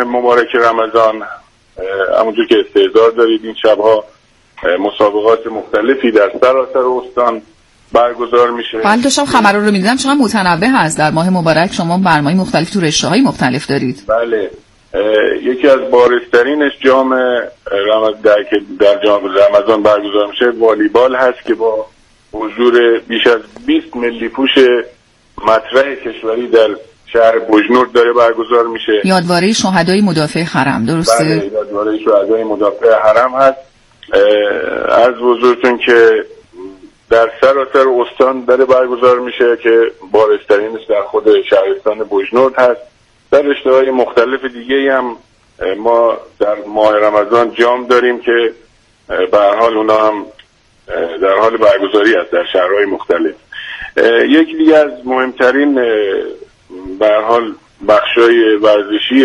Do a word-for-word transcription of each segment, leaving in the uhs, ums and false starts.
مبارک رمضان، همونجور که استعداد دارید این شبها مسابقات مختلفی در سراسر استان برگزار میشه. بله داشتم خبر رو میدیدم چقدر متنوع هست در ماه مبارک. شما برنامه‌های مختلف تو رشته‌های مختلف دارید. بله، یکی از بارزترینش جام رمضان در که در جام رمضان برگزار میشه والیبال هست که با حضور بیش از بیست ملی پوش مطرح کشوری در شهر بوجنورد داره برگزار میشه. یادواره شهدای مدافع حرم، درسته؟ بله، یادواره شهدای مدافع حرم هست. از حضورتون که در سراسر استان داره برگزار میشه که بارزترینش در خود شهرستان بوجنورد هست. در رشته‌های مختلف دیگه هم ما در ماه رمضان جام داریم که به هر حال اونا هم در حال برگزاری است در شهرهای مختلف. یکی دیگه از مهمترین به هر حال بخشای ورزشی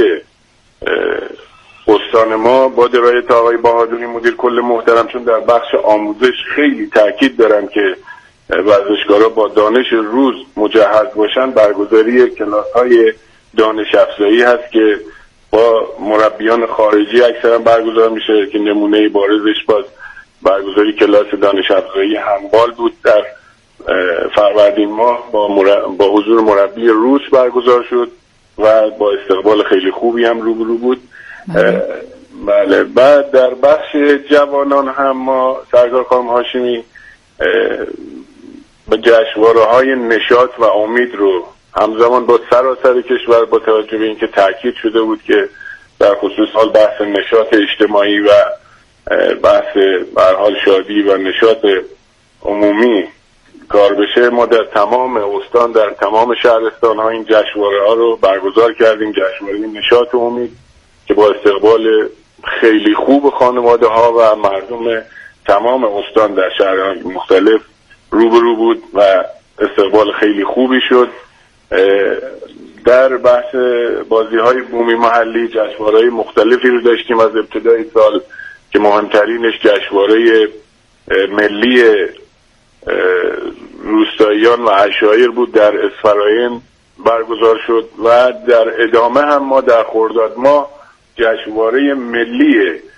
استان ما با درایت آقای بهادری مدیر کل محترم، چون در بخش آموزش خیلی تاکید دارن که ورزشکارا با دانش روز مجهز باشن، برگزاری کلاس‌های دانش افزایی هست که با مربیان خارجی اکثرا برگزار میشه که نمونه بارزش باز برگزاری کلاس دانش افزایی هندبال بود در فروردین ماه با, مرب... با حضور مربی روس برگزار شد و با استقبال خیلی خوبی هم روبرو بود. بله. بعد در بخش جوانان هم ما سرکار خانم هاشمی به جشنواره‌های نشاط و امید رو همزمان با سراسر کشور با توجه به اینکه تاکید شده بود که در خصوص حال بحث نشاط اجتماعی و بحث به هر حال شادی و نشاط عمومی کار بشه، ما در تمام استان در تمام شهرستان ها این جشنواره ها رو برگزار کردیم. جشنواره نشاط امید که با استقبال خیلی خوب خانواده ها و مردم تمام استان در شهرهای مختلف روبرو بود و استقبال خیلی خوبی شد. در بحث بازی های بومی محلی جشنواره های مختلفی رو داشتیم از ابتدای سال که مهمترینش جشنواره ملی روستاییان و عشایر بود در اسفراین برگزار شد و در ادامه هم ما در خرداد ماه جشنواره ملی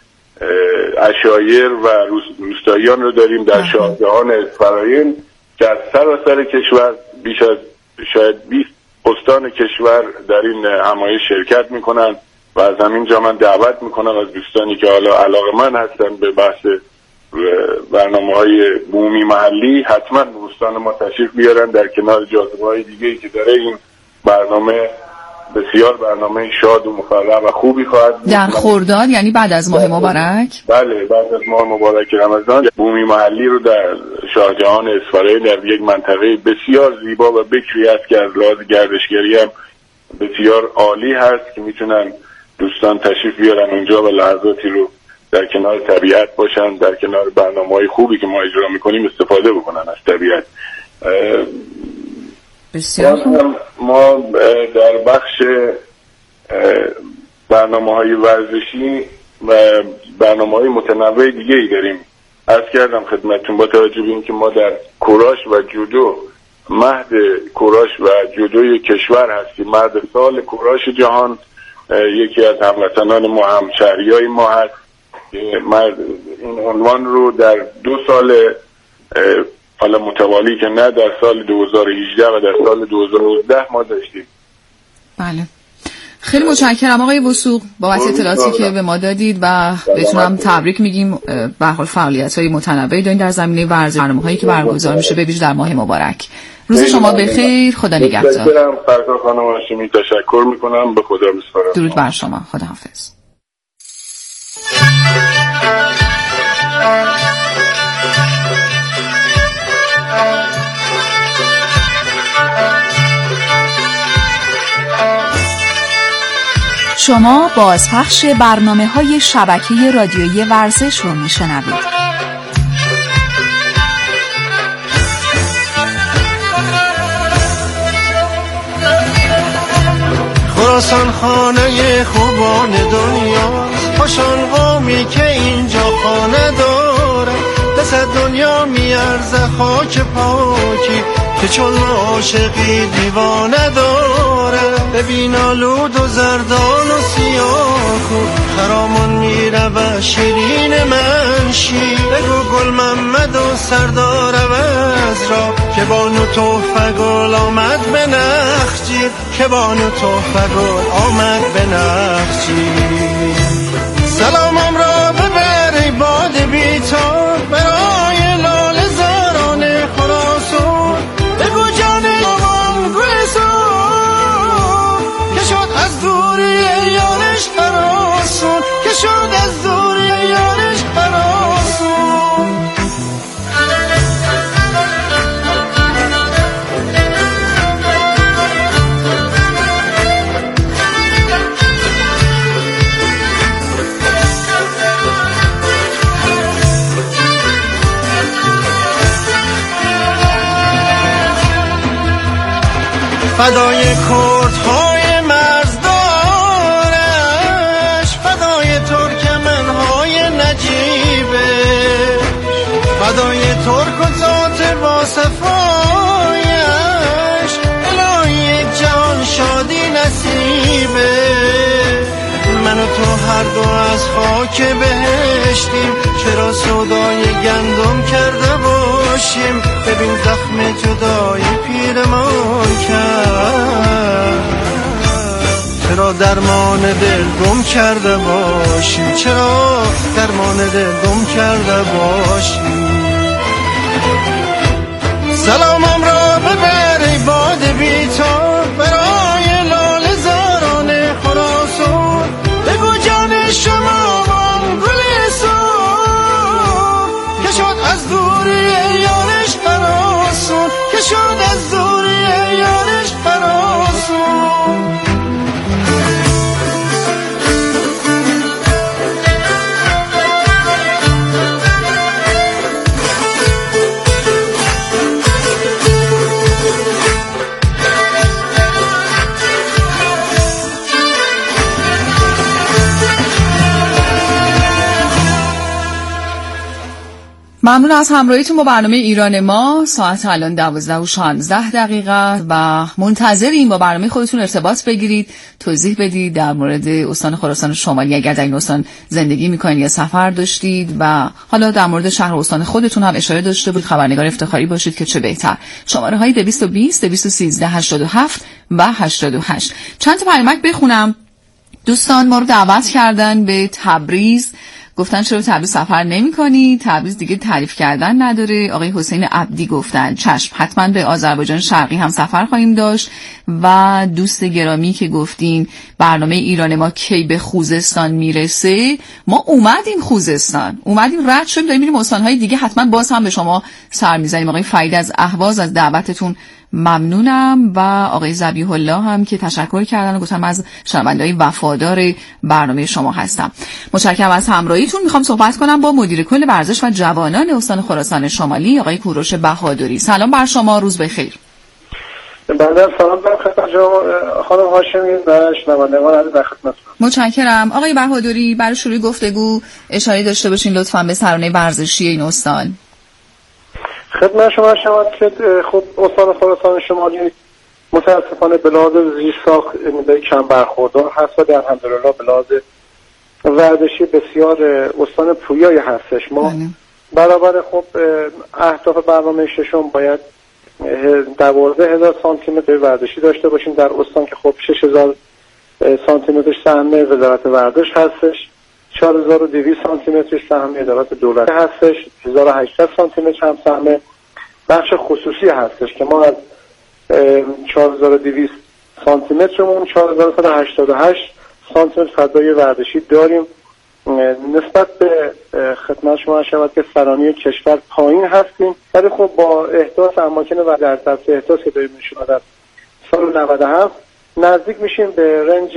عشایر و روستاییان رو داریم در شاهجهان اسفراین که از سراسر کشور بیش از شاید بیست استان کشور در این همایش شرکت میکنن و از همین جا من دعوت میکنم از دوستانی که حالا علاقه‌مند هستن به بحث برنامه‌های بومی محلی حتما به استان ما تشریف بیارن. در کنار جاذبه‌های دیگه‌ای که داره این برنامه بسیار برنامه شاد و مفرح و خوبی خواهد بود. در خرداد یعنی بعد از ماه مبارک؟ بله، بعد از ماه مبارک رمضان بومی محلی رو در شاهجهان اصفهان در یک منطقه بسیار زیبا و بکری است که از لحاظ گردشگری هم بسیار عالی هست که میتونن دوستان تشریف بیارن اونجا و لحظاتی رو در کنار طبیعت باشن، در کنار برنامه‌های خوبی که ما اجرا میکنیم استفاده بکنن از طبیعت. بسیار ما در بخش برنامه‌های ورزشی و برنامه‌های متنوع دیگه‌ای داریم. عرض کردم خدمتتون با توجه به اینکه ما در کوراش و جودو مهد کوراش و جودوی کشور هستیم، مهد سال کوراش جهان یکی از هموطنان ما هم شهریای ما هست. این عنوان رو در دو سال حالا متوالی که نه در سال دو هزار و هجده و در سال دو هزار و نوزده ما داشتیم. بله، خیلی متشکرم آقای وثوق بابت اطلاعاتی که به ما دادید و بهتونم تبریک میگیم. به هر حال فعالیت‌های متنوعی دارین در زمینه ورزش، برنامه‌هایی که برگزار میشه به ویژه در ماه مبارک. روز شما بخیر، خدا نگهدار. متشکرم فرزاد خانم هاشمی، تشکر میکنم، به خدا میسپارم. درود بر شما، خداحافظ. شما بازپخش برنامه‌های شبکه رادیویی ورزش رو میشنوید. خراسان خانه خوبان دنیا، خوشان قومی که اینجا خانه داره، دست دنیا میارزه خاک پاکی که چون عاشقی دیوانه داره. ببین آلود و زردان و سیاه شیرین من شیر. بگو گل محمد و سردار عوض را که بانو تحفه گل آمد به نخجیر، که بانو تحفه گل آمد به نخجیر. سلامم را ببر ای باد بیتاب برای لاله زاران خراسان. بگو جان آمان گل سان که شد از دوری یارش هراسان، که شد از دوری یارش هراسان. فدای کردهای مرزدارش، فدای ترکمنهای نجیبش، فدای ترک و ذات با صفایش، الهی جهان شادی نصیبه. من و تو هر دو از خاک بهشتیم، چرا سودای گندم کرده باشیم. ببین زخم جدای پیرمان کرد، چرا درمان دل گم کرده باشیم، چرا درمان دل گم کرده باشیم. سلامم را ببر ای باد بیتاب برای لاله زاران خراسان. بگو جان شما من گل سان که شد از دوری یارش هراسان، که شد از دوری یارش هراسان. ممنون از همراهیتون با برنامه ایران ما. ساعت الان دوازده و شانزده دقیقه و منتظریم با برنامه خودتون ارتباط بگیرید، توضیح بدید در مورد استان خراسان شمالی اگر در این استان زندگی میکنید یا سفر داشتید و حالا در مورد شهر و استان خودتون هم اشاره داشته بود، خبرنگار افتخاری باشید که چه بهتر. شماره های دویست و بیست دویست و سیزده هشتاد و هفت و هشتاد و هشت. چند تا پیامک بخونم. دوستان ما رو دعوت کردن به تبریز، گفتن چرا تبریز سفر نمی کنی؟ تبریز دیگه تعریف کردن نداره. آقای حسین عبدی گفتن چشم، حتما به آذربایجان شرقی هم سفر خواهیم داشت. و دوست گرامی که گفتین برنامه ایران ما کی به خوزستان میرسه، ما اومدیم خوزستان، اومدیم رد شدیم داریم میریم استانهای دیگه، حتما باز هم به شما سر میزنیم. آقای فرید از اهواز از دعوتتون ممنونم و آقای ذبیح الله هم که تشکر کردن و گفتم از شنونده‌های وفادار برنامه شما هستم. متشکرم از همراهیتون. میخوام صحبت کنم با مدیر کل ورزش و جوانان استان خراسان شمالی آقای کوروش بهادری. سلام بر شما، روز بخیر. بنده سلام دارم خدمت خانم هاشمی و شنوندگان عزیز در خدمتتونم. متشکرم. آقای بهادری برای شروع گفتگو اشاره داشته باشین لطفاً به سرانه ورزشی این استان. خدمت شما شود که خب استان خراسان شمالی متاسفانه به لحاظ زیرساخت به کم برخوردار هست و در الحمدلله به لحاظ ورزشی بسیار استان پویایی هستش. ما برابر خب اهداف برنامه ششم باید دوازده هزار سانتی متر ورزشی داشته باشیم در استان که خب شش هزار سانتی متر سهم وزارت ورزش هستش، چهار هزار و دویست سانتی متر سهم ادارات دولتی هستش، هزار و هشتصد سانتی متر هم سهم بخش خصوصی هستش که ما از چهار هزار و دویست سانتی مترمون چهار هزار و صد و هشتاد و هشت سانتی متر فضای ورزشی داریم. نسبت به خدمت شما شود که سرانی کشور پایین هستیم، ولی خب با احداث اماکن و در طرف احداث که داریم نشون در سال نود و هفت نزدیک میشیم به رنج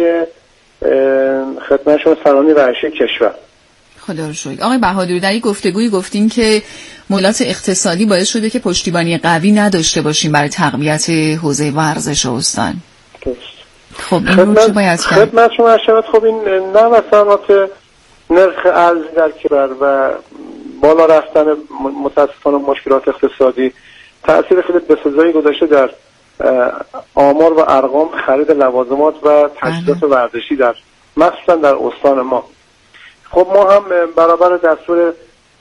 خدمت شما سرانی ورزشی کشور. خدا رو شکر. آقای بهادری در یک گفتگویی گفتین که مشکلات اقتصادی باعث شده که پشتیبانی قوی نداشته باشیم برای تقویت حوزه ورزش استان. درست. خب این رو چه باید کرد؟ خدمت شما شود خب این نه مثلا نرخ ارز در کشور و بالا رفتن متاسفانه مشکلات اقتصادی تأثیر خیلی بسزایی گذاشته در آمار و ارقام خرید لوازمات و تجهیزات ورزشی در مخصوصا در استان ما. خب ما هم برابر دستور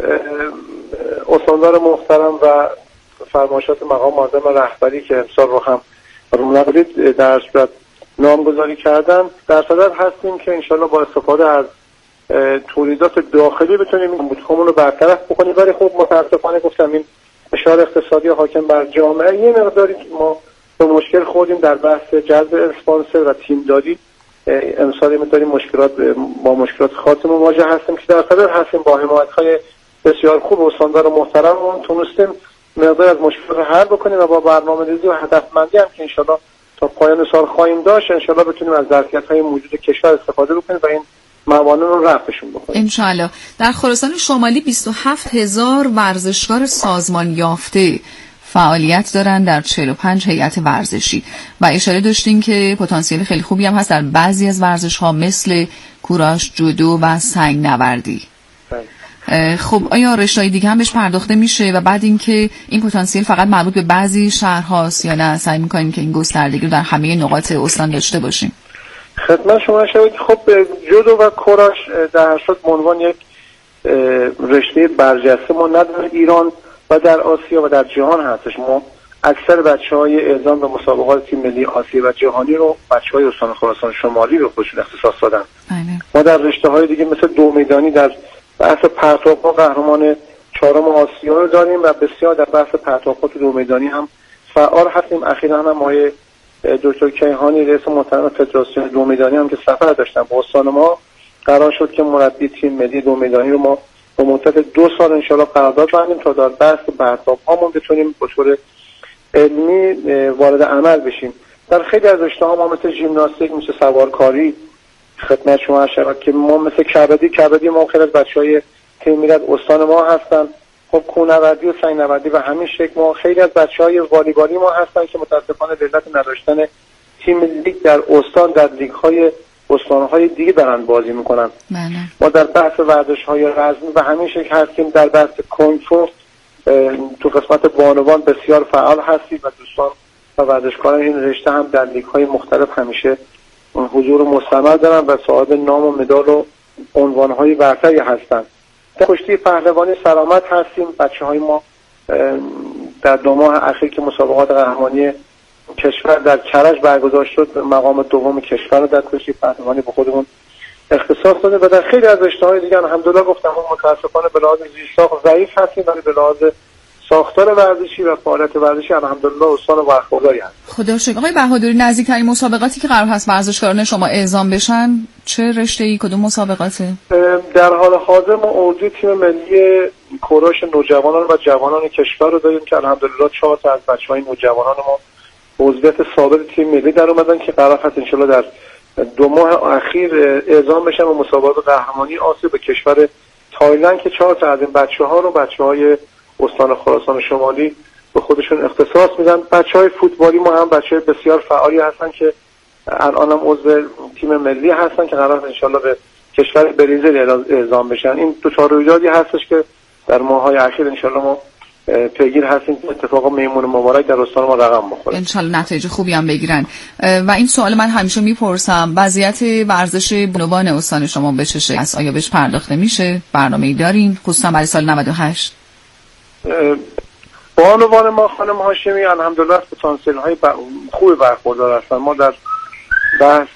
استاندار محترم و فرمایشات مقام معظم رهبری که امسال رو هم رونقدید در صورت نامگذاری کردن، در صدد هستیم که انشالله با استفاده از تولیدات داخلی بتونیم این بودخمون رو برطرف بکنیم. ولی خب متاسفانه گفتم این فشار اقتصادی حاکم بر جامعه یه مقداری ما به مشکل خوردیم در بحث جذب اسپانسر و تیمداری. امسال می‌داریم مشکلات با مشکلات خاصی مواجه هستیم که در صدد هستیم با حمایت‌های بسیار خوب استاندار محترممون تونستیم مقدار از مشکل رو حل بکنیم و با برنامه‌ریزی و هدفمندی هم که انشالله تا پایان سال خواهیم داشت انشالله بتونیم از ظرفیت‌های موجود کشور استفاده بکنیم و این موانع رو رفعشون بکنیم انشالله. در خراسان شمالی بیست و هفت هزار ورزشکار سازمان یافته فعالیت دارن در چهل و پنج هیئت ورزشی و اشاره داشتین که پتانسیل خیلی خوبی هم هست در بعضی از ورزش‌ها مثل کوراش، جودو و سنگ نوردی. خب آیا رشته‌های دیگه هم بهش پرداخته میشه و بعد اینکه این پتانسیل فقط مربوط به بعضی شهرهاست یا نه سعی می‌کنیم که این گستردگی رو در همه نقاط استان داشته باشیم؟ خدمت شما شد. خب جودو و کوراش در شد عنوان یک رشته برجسته ما نداره ایران و در آسیا و در جهان هستش. ما اکثر بچه‌های اعزام به مسابقات تیم ملی آسیا و جهانی رو بچه‌های استان خراسان شمالی به خودشون اختصاص دادن. ما در رشته‌های دیگه مثل دو میدانی در بحث پرتاب‌ها قهرمان چهارم آسیا رو داریم و بسیار در بحث پرتاب‌ها تو دو میدانی هم فعال هستیم. اخیراً هم آقای دکتر کیهانی رئیس محترم فدراسیون دو میدانی هم که سفر داشتن با استان ما قرار شد که مربی تیم ملی دو میدانی رو ما به مدت دو سال انشالله قرارداد بندیم تا در بحث پرتاب‌هامون بتونیم به طور علمی وارد عمل بشیم. در خیلی از رشته‌ها ما مثل ژیمناستیک، مثل سوارکاری خدمت شما شد که ما مثل کبدی کبدی ما خیلی از بچهای تیم ملی استان ما هستن. خب کوهنوردی و سنگ نوردی و همین شکل ما خیلی از بچهای والیبالی ما هستن که متاسفانه به علت نداشتن تیم لیگ در استان در لیگ‌های استان‌های دیگه دارن بازی میکنن. بله. ما در بحث ورزش‌های رزمی و همین شکل هستیم. در بحث کنگ فو تو قسمت بانوان بسیار فعال هستیم و دوستان و ورزشکاران این رشته هم در لیگ‌های مختلف همیشه حضور مستمر دارن و صاحب نام و مدال و عنوان‌های برتری هستن. در کشتی پهلوانی سلامت هستیم. بچه‌های ما در دو ماه اخیر که مسابقات قهرمانی کشور در کرج برگزار شد مقام دوم کشور رو در کشتی پهلوانی به خودمون اختصاص داده و در خیلی از رشته‌های دیگه الحمدلله گفتم ما متأسفانه به لحاظ زیرساخت ضعیف هستیم ولی به لحاظ ساختار ورزشی و فعالیت ورزشی الحمدلله استان برخورداری هست. خدا شکر. آقای بهادری نزدیکترین مسابقاتی که قرار هست ورزشکاران شما اعزام بشن چه رشته‌ای کدوم مسابقاته؟ در حال حاضر ما اردوی تیم ملی کوراش نوجوانان و جوانان کشور رو داریم که الحمدلله چهار تا از بچه‌های نوجوانان ما عضویت ثابت تیم ملی در اومدن که قرار هست انشالله در دو ماه اخیر اعزام بشن و مسابقات قهرمانی آسیا به کشور تایلند که چهار تا از این بچه‌ها رو بچه‌های استان خراسان شمالی به خودشون اختصاص میدن. بچه‌های فوتبالی ما هم بچه‌های بسیار فعالی هستن که الان هم عضو تیم ملی هستن که قرار ان شاءالله به کشور برزیل اعزام بشن. این دو تا رویدادی هستش که در ماه‌های اخیر ان شاءالله ما پیگیر هستیم که اتفاق میمون مبارک در استان ما رقم بخوره. ان شاءالله نتایج خوبی هم بگیرن. و این سوال من همیشه میپرسم وضعیت ورزش بانوان استان شما به چه شکلی است؟ آیا بهش پرداخته میشه؟ برنامه‌ای دارین خصوصا برای سال نود و هشت؟ بانوان ما خانم هاشمی الحمدلله پتانسیل‌های خوب برخوردار هستن. ما در بحث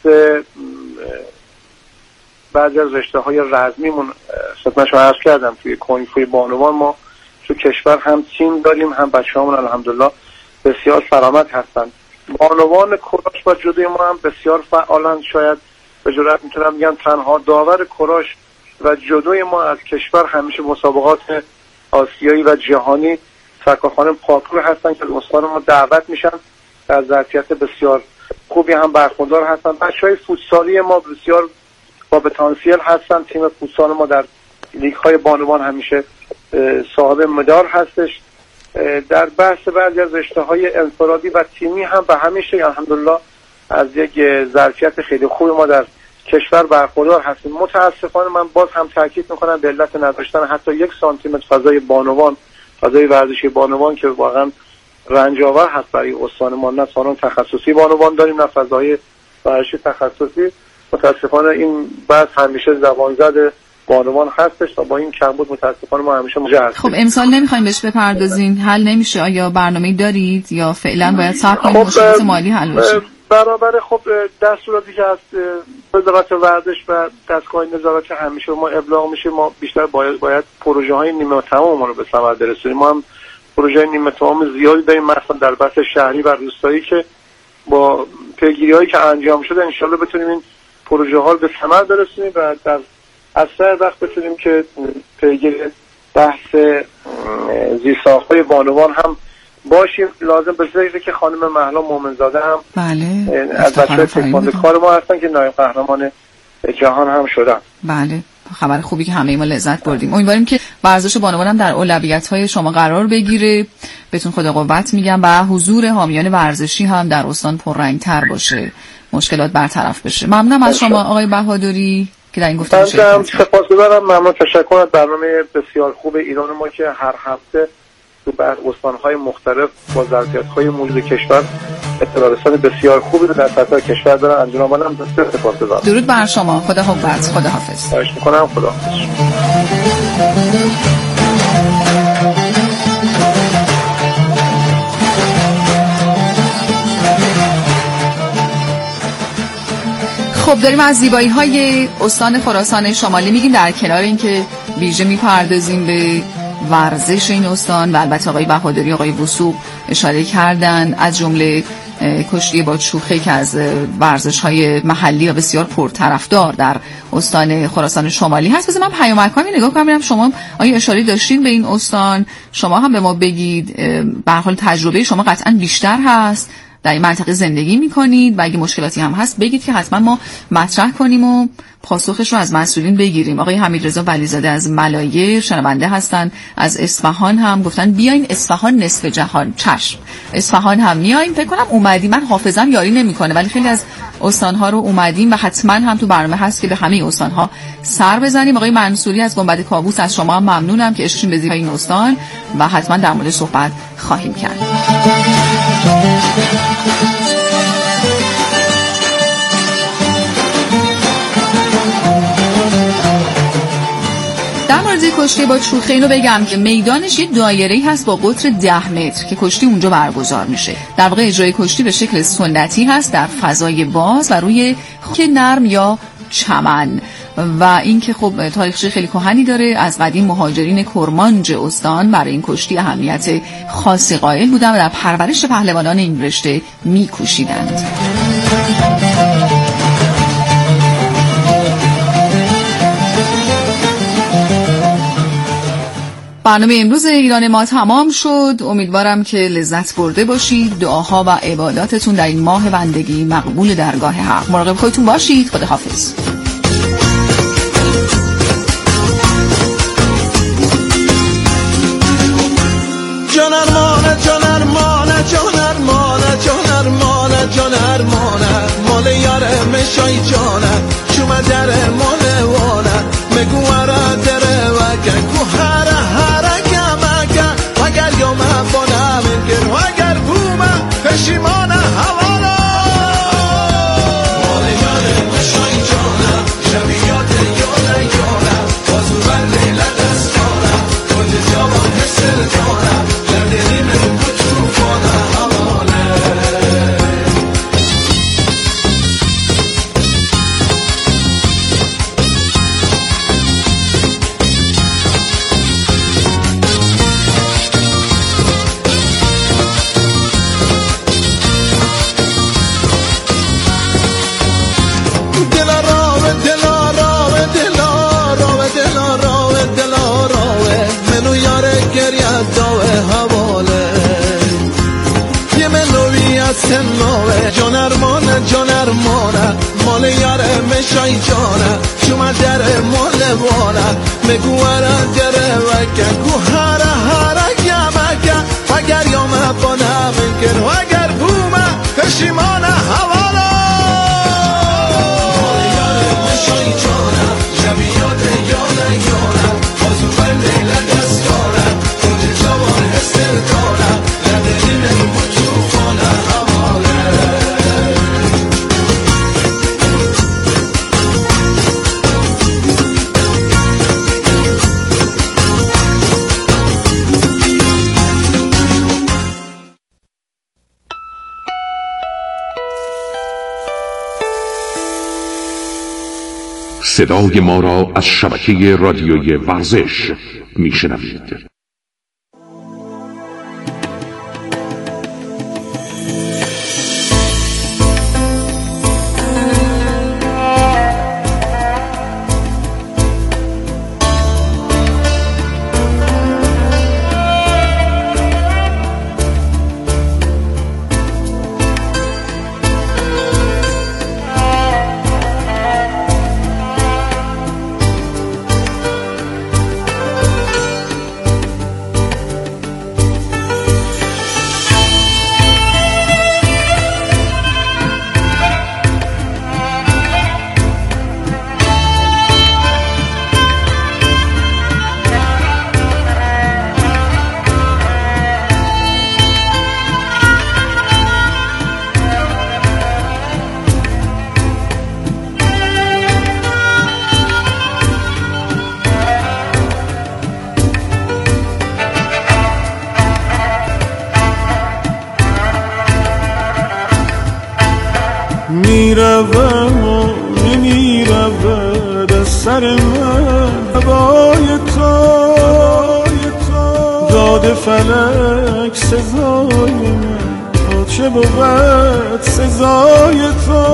بعضی از رشته‌های رزمیمون خدمت شما عرض کردم توی کنگ فوی بانوان ما تو کشور هم تیم داریم هم بچه‌هامون الحمدلله بسیار سلامت هستن. بانوان کوراش و جودوی ما هم بسیار فعالن. شاید به جرئت میتونم بگم تنها داور کوراش و جودوی ما از کشور همیشه مسابقات آسیایی و جهانی سرکارخانه پاکور هستن که از استان ما دعوت میشن از ظرفیت بسیار خوبی هم برخوردار هستن. بچهای فوتسالی ما بسیار با پتانسیل هستن. تیم فوتسال ما در لیگ‌های بانوان همیشه صاحب مدال هستش. در بحث بعضی از رشته‌های انفرادی و تیمی هم به همیشه الحمدلله از یک ظرفیت خیلی خوب ما در کشور برخوردار هستیم. متاسفانه من باز هم تاکید میکنم به علت نداشتن حتی یک سانتی متر فضای بانوان، فضای ورزشی بانوان که واقعا رنج‌آور هست برای استان ما، نه سالن تخصصی بانوان داریم نه فضای ورزشی تخصصی. متاسفانه این بحث همیشه زبان زده بانوان هستش تا با این کمبود متاسفانه ما همیشه مواجه هستیم. خب امسال نمیخوایم بهش بپردازین، حل نمیشه؟ آیا برنامه‌ای دارید یا فعلا باید صبر کنیم خب مشکلات مالی حل بشه؟ برابر خب دستوراتی که از وزارت ورزش و دستگاه نظارت همیشه ما ابلاغ میشه، ما بیشتر باید باید پروژه های نیمه تمام ما رو به ثمر برسونیم. ما هم پروژه نیمه تمام زیادی داریم، مثلا در بحث شهری و روستایی که با پیگیری هایی که انجام شده ان شاءالله بتونیم این پروژه ها رو به ثمر برسونیم و در اثر وقت بتونیم که پیگیری بحث زیرساخت‌های بانوان هم باشیم. لازم به ذکر که خانم مهلا مومنزاده هم بله از بچه‌های تکواندوکار ما هستن که نایب قهرمان جهان هم شدن. بله خبر خوبی که همه ما لذت بردیم. امیدواریم که ورزش بانوان هم در اولویت‌های شما قرار بگیره. بهتون خدا قوت میگم و حضور حامیان ورزشی هم در استان پررنگ‌تر باشه، مشکلات برطرف بشه. ممنونم از شما آقای بهادری که در این گفتگو شرکت کردید. سپاسگزارم، ممنون، تشکر از برنامه بسیار خوب ایران ما که هر هفته تو بر استان‌های مختلف با ظرفیت‌های موجود کشور اطلاع رسانی بسیار خوبی رو در سطح کشور دارن. از جنابانم بسیار سپاسگزارم. درود بر شما. خدا حافظ. خدا حافظ. خواهش می‌کنم. خدا حافظ. خب داریم از زیبایی‌های استان خراسان شمالی میگیم، در کنار اینکه ویژه میپردازیم به ورزش این استان و البته آقای بهادری آقای وثوق اشاره کردن، از جمله کشتی با چوخه که از ورزش‌های محلی و بسیار پرطرفدار در استان خراسان شمالی هست. بذار من پیامک‌ها رو نگاه کنم ببینم شما آیا اشاره داشتین به این استان، شما هم به ما بگید. به هر حال تجربه شما قطعاً بیشتر هست، در این منطقه زندگی میکنید و اگه مشکلاتی هم هست بگید که حتما ما مطرح کنیم و پاسخش رو از مسئولین بگیریم. آقای حمیدرضا ولیزاده از ملایر شنونده هستن، از اصفهان هم گفتن بیاین اصفهان نصف جهان. چشم، اصفهان هم میایم. فکر کنم اومدیم، من حافظم یاری نمیکنه ولی خیلی از استانها رو اومدیم و حتما هم تو برنامه هست که به همه استانها سر بزنیم. آقای منصوری از گنبد کاووس، از شما هم ممنونم که عشقشون به زیبایی این استان و حتما در مورد صحبت خواهیم کرد. در مورد کشتی با چوخه اینو بگم که میدانش یه دایره‌ای هست با قطر ده متر که کشتی اونجا برگزار میشه. در واقع اجرای کشتی به شکل سنتی هست در فضای باز و روی خاک نرم یا چمن و این که خب تاریخچه خیلی کهنی داره. از قدیم مهاجرین کرمانج استان برای این کشتی اهمیت خاصی قائل بودن و در پرورش پهلوانان این رشته می‌کوشیدند. برنامه امروز ایران ما تمام شد. امیدوارم که لذت برده باشید. دعاها و عباداتتون در این ماه بندگی مقبول درگاه حق. مراقب خودتون باشید. خداحافظ. جانرمانه جانرمانه جانرمانه جانرمانه جانرمانه مال یاره مشای جانه شما دره مال وانه مگواره دره وگه گوهره هره گمگه وگر یومه بانه منگر وگر بومه پشیمانه حوالا مال یاره مشای جانه شبیات یاره یاره بازو بر لیله دستانه کل جوان حسر جانه جانرمانه جانرمانه مال یاره مشای جانه شما دره مال وانه مگواره دره وگه گوهره هره گمگه وگر یامه بانه منکر وگر بومه پشیمانه حوالا مال یاره مشای جانه شبیات یانه یانه بازو بر لیله دستانه کنج جوان هستر دانه ندهیم مطوفانه صدای ما را از شبکه رادیویی ورزش میشنوید. میروم و نمیرود از سر من هوای تو، داد فلک سزای من، تا چه بود سزای تو.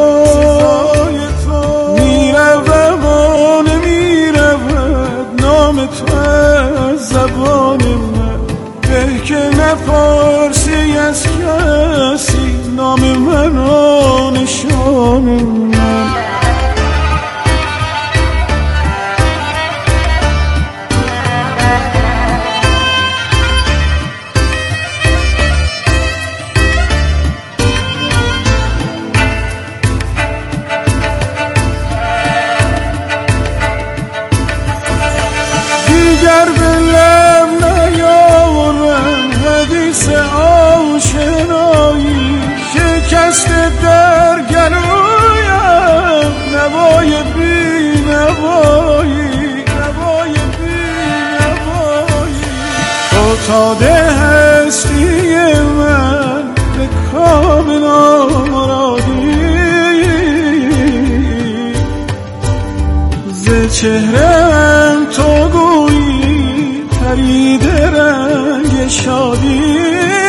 میروم و نمیرود نام تو از زبان من، به که نپرسی از کسی نام من و نشان من. دیگر به لب نیاورم حدیث آشنایی، شکست در گلویم نوای بی نوایی، نوای بی نوایی. فتاده هستی من به کام نامرادی، ز چهرم تو گویی پرید رنگ شادی.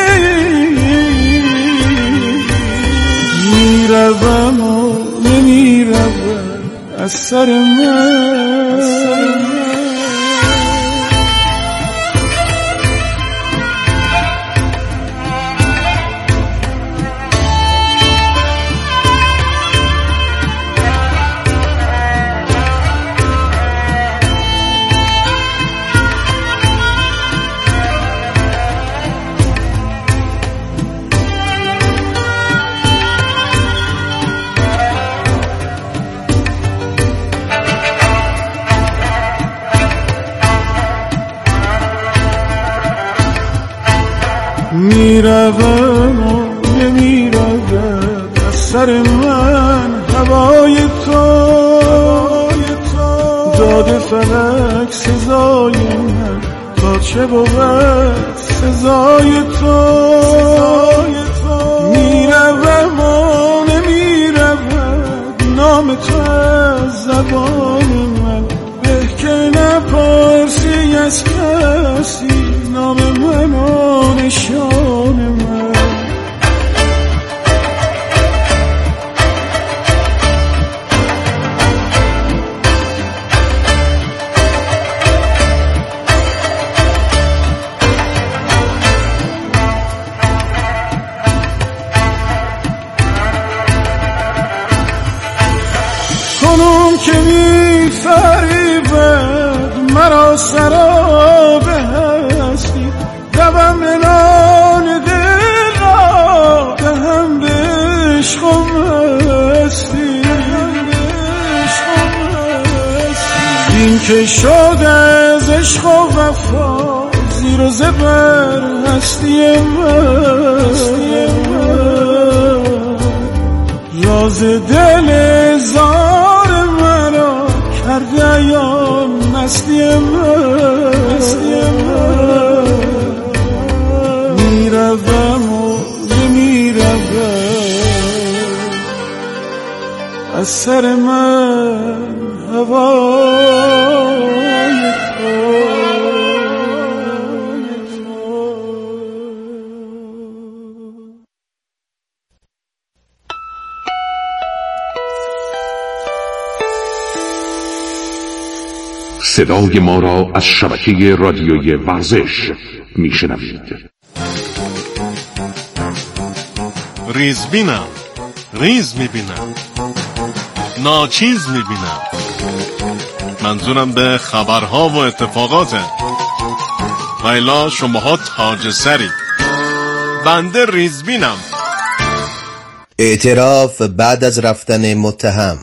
میروم و نمیروم از سر من. میروم و نمیروم از سر من هوای تو، داد فلک سزای من، تا چه بود سزای تو. میروم و نمیروم نام تو از زبان من، به که نپرسی از کسی نام من و نشان من. کنون که می فریبد مرا سراب هستی، دوم منان دل را دهم به عشق و مستی. این که شد از عشق و وفا زیر و زبر هستی من، راز دل زار مرا کرده یا مستی من. میروم و نمیروم از سر من هوای تو. صدای ما را از شبکه رادیوی ورزش میشنوید. ریز بینم، ریز میبینم، ناچیز میبینم. منظورم به خبرها و اتفاقاته. ویلا شماها تاج سری، بنده ریز بینم. اعتراف بعد از رفتن متهم.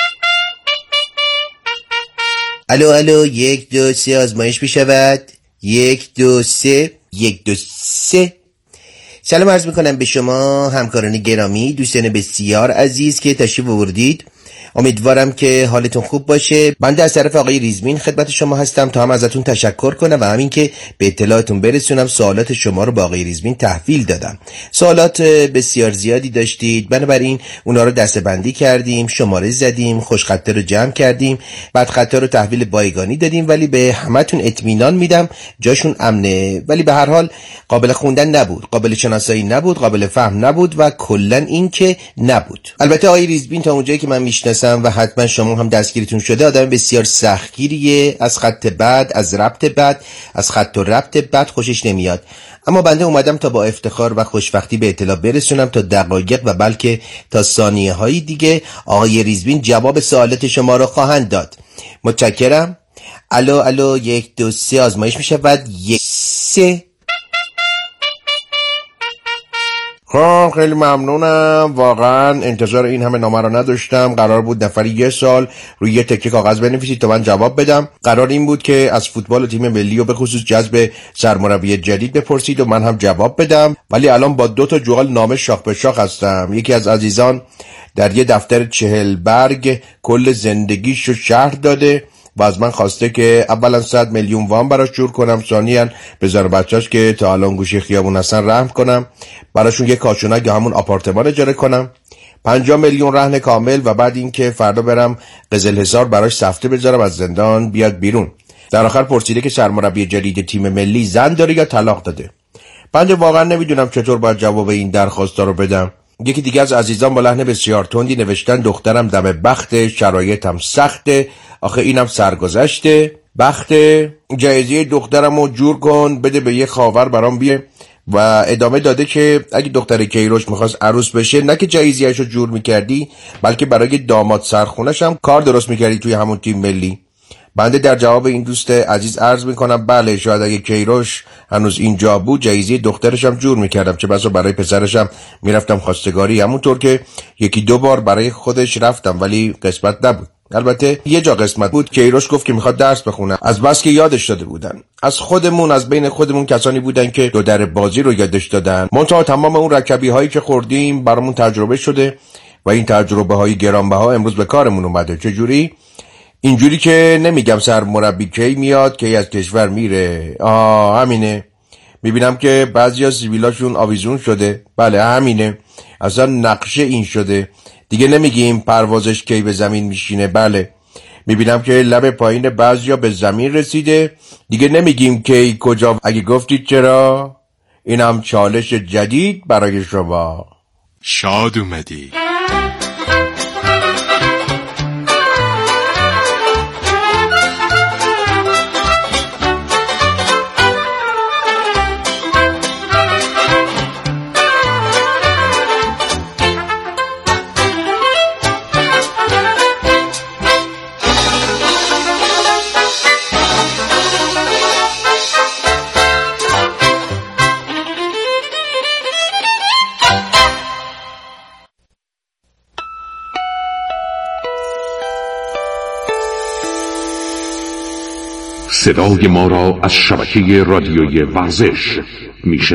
الو الو، یک دو سه آزمایش میشود. یک دو سه، یک دو سه. سلام عرض میکنم به شما همکاران گرامی، دوستان بسیار عزیز که تشریف آوردید. امیدوارم که حالتون خوب باشه. بنده از طرف آقای ریزبین خدمت شما هستم تا هم ازتون تشکر کنم و همین که به اطلاعتون برسونم سوالات شما رو با آقای ریزبین تحویل دادم. سوالات بسیار زیادی داشتید، بنابراین اونا رو دسته‌بندی کردیم، شماره زدیم، خوشخطه رو جمع کردیم، بعد خطه رو تحویل بایگانی دادیم. ولی به همتون اطمینان میدم جاشون امنه، ولی به هر حال قابل خوندن نبود، قابل شناسایی نبود، قابل فهم نبود و کلا این که نبود. البته آقای ریزبین تا اونجایی که من میشناسم و حتما شما هم دستگیرتون شده، آدم بسیار سختگیریه. از خط بعد، از ربط بعد، از خط و ربط بعد خوشش نمیاد. اما بنده اومدم تا با افتخار و خوشبختی به اطلاع برسونم تا دقایق و بلکه تا ثانیه های دیگه آقای ریزبین جواب سوالات شما رو خواهند داد. متشکرم. الو الو، یک دو سه آزمایش میشه بعد یک سه. خب خیلی ممنونم، واقعا انتظار این همه نامه رو نداشتم. قرار بود نفری یه سال روی یه تکه کاغذ بنویسید تا من جواب بدم. قرار این بود که از فوتبال تیم ملی و به خصوص جذب سرمربی جدید بپرسید و من هم جواب بدم. ولی الان با دو تا جوال نامه شاخ به شاخ هستم. یکی از عزیزان در یه دفتر چهل برگ کل زندگیشو شرح داده و از من خواسته که اولا صد میلیون وام براش جور کنم، ثانیاً به زن بچه‌اش که تا الان گوشه خیابون هستن رحم کنم، براشون یه کاشونک یا همون آپارتمان اجاره کنم، پنجاه میلیون رهن کامل و بعد این که فردا برم قزل حصار براش سفته بذارم از زندان بیاد بیرون. در آخر پرسیده که سرمربی جدید تیم ملی زن داره یا طلاق داده. بنده واقعا نمیدونم چطور باید جواب این درخواستا رو بدم. یکی دیگه از عزیزان با لحن بسیار تندی نوشتن دخترم دم بخت، شرایطم سخته، آخه اینم سرگذشته، بخت، جایزه دخترمو جور کن بده به یه خاور برام بیه. و ادامه داده که اگه دختر کیروش میخواست عروس بشه نه که جایزیه‌اشو جور میکردی، بلکه برای داماد سرخونش هم کار درست میکردی توی همون تیم ملی. بنده در جواب این دوست عزیز عرض میکنم بله، شاید اگه کیروش هنوز اینجا بود جایزه دخترشم جور میکردم، چه بسا برای پسرشم میرفتم خواستگاری، همونطور که یکی دو بار برای خودش رفتم ولی قسمت نبود. البته یه جا قسمت بود. کیروش گفت که میخواد درس بخونه، از بس که یادش داده بودن. از خودمون، از بین خودمون کسانی بودن که دو در بازی رو یادش دادن. منتها تمام اون رکبی هایی که خوردیم برامون تجربه شده و این تجربه های گرانبها امروز به کارمون اومده. چجوری؟ اینجوری که نمیگم سرمربی کی میاد کی از کشور میره. آه همینه. میبینم که بعضیا سیبیلاشون آویزون شده. بله همینه، اصلا نقشه این شده. دیگه نمیگیم پروازش کی به زمین میشینه. بله میبینم که لب پایین بعضیا به زمین رسیده. دیگه نمیگیم کی کجا. اگه گفتید چرا، اینم چالش جدید برای شما. شاد اومدی. صدای ما را از شبکه رادیوی ورزش میشه